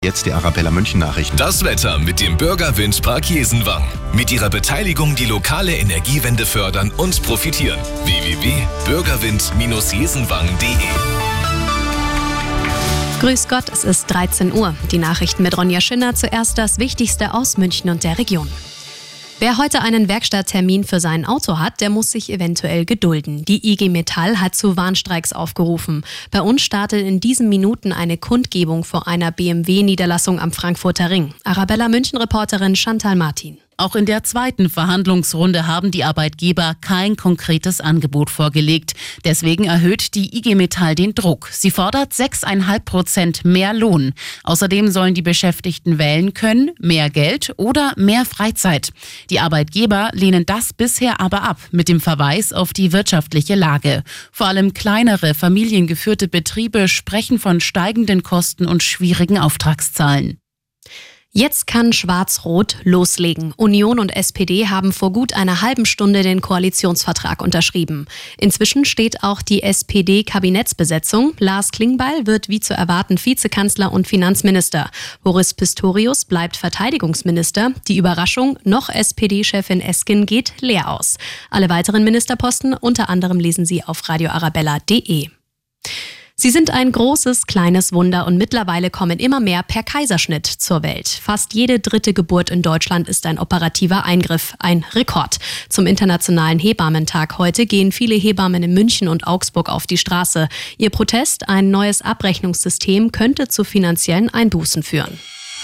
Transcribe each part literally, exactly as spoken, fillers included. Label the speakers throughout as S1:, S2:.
S1: Jetzt die Arabella München Nachrichten.
S2: Das Wetter mit dem Bürgerwind Park Jesenwang. Mit ihrer Beteiligung die lokale Energiewende fördern und profitieren. w w w punkt bürgerwind Bindestrich jesenwang punkt de
S3: Grüß Gott, es ist dreizehn Uhr. Die Nachrichten mit Ronja Schinner. Zuerst das Wichtigste aus München und der Region. Wer heute einen Werkstatttermin für sein Auto hat, der muss sich eventuell gedulden. Die I G Metall hat zu Warnstreiks aufgerufen. Bei uns startet in diesen Minuten eine Kundgebung vor einer B M W-Niederlassung am Frankfurter Ring. Arabella München-Reporterin Chantal Martin.
S4: Auch in der zweiten Verhandlungsrunde haben die Arbeitgeber kein konkretes Angebot vorgelegt. Deswegen erhöht die I G Metall den Druck. Sie fordert sechs Komma fünf Prozent mehr Lohn. Außerdem sollen die Beschäftigten wählen können, mehr Geld oder mehr Freizeit. Die Arbeitgeber lehnen das bisher aber ab, mit dem Verweis auf die wirtschaftliche Lage. Vor allem kleinere, familiengeführte Betriebe sprechen von steigenden Kosten und schwierigen Auftragszahlen.
S3: Jetzt kann Schwarz-Rot loslegen. Union und S P D haben vor gut einer halben Stunde den Koalitionsvertrag unterschrieben. Inzwischen steht auch die S P D-Kabinettsbesetzung. Lars Klingbeil wird wie zu erwarten Vizekanzler und Finanzminister. Boris Pistorius bleibt Verteidigungsminister. Die Überraschung, noch S P D-Chefin Esken geht leer aus. Alle weiteren Ministerposten unter anderem lesen Sie auf radio arabella punkt de. Sie sind ein großes, kleines Wunder und mittlerweile kommen immer mehr per Kaiserschnitt zur Welt. Fast jede dritte Geburt in Deutschland ist ein operativer Eingriff, ein Rekord. Zum Internationalen Hebammentag heute gehen viele Hebammen in München und Augsburg auf die Straße. Ihr Protest, ein neues Abrechnungssystem, könnte zu finanziellen Einbußen führen.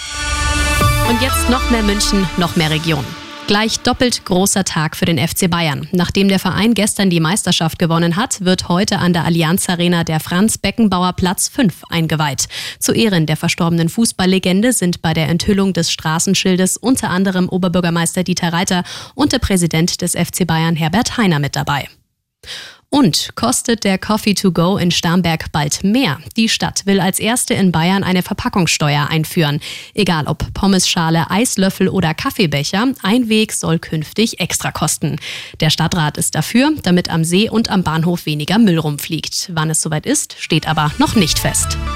S3: Und jetzt noch mehr München, noch mehr Region. Gleich doppelt großer Tag für den F C Bayern. Nachdem der Verein gestern die Meisterschaft gewonnen hat, wird heute an der Allianz Arena der Franz-Beckenbauer-Platz fünf eingeweiht. Zu Ehren der verstorbenen Fußballlegende sind bei der Enthüllung des Straßenschildes unter anderem Oberbürgermeister Dieter Reiter und der Präsident des F C Bayern Herbert Hainer mit dabei. Und kostet der Coffee to go in Starnberg bald mehr? Die Stadt will als erste in Bayern eine Verpackungssteuer einführen. Egal ob Pommesschale, Eislöffel oder Kaffeebecher, ein Weg soll künftig extra kosten. Der Stadtrat ist dafür, damit am See und am Bahnhof weniger Müll rumfliegt. Wann es soweit ist, steht aber noch nicht fest.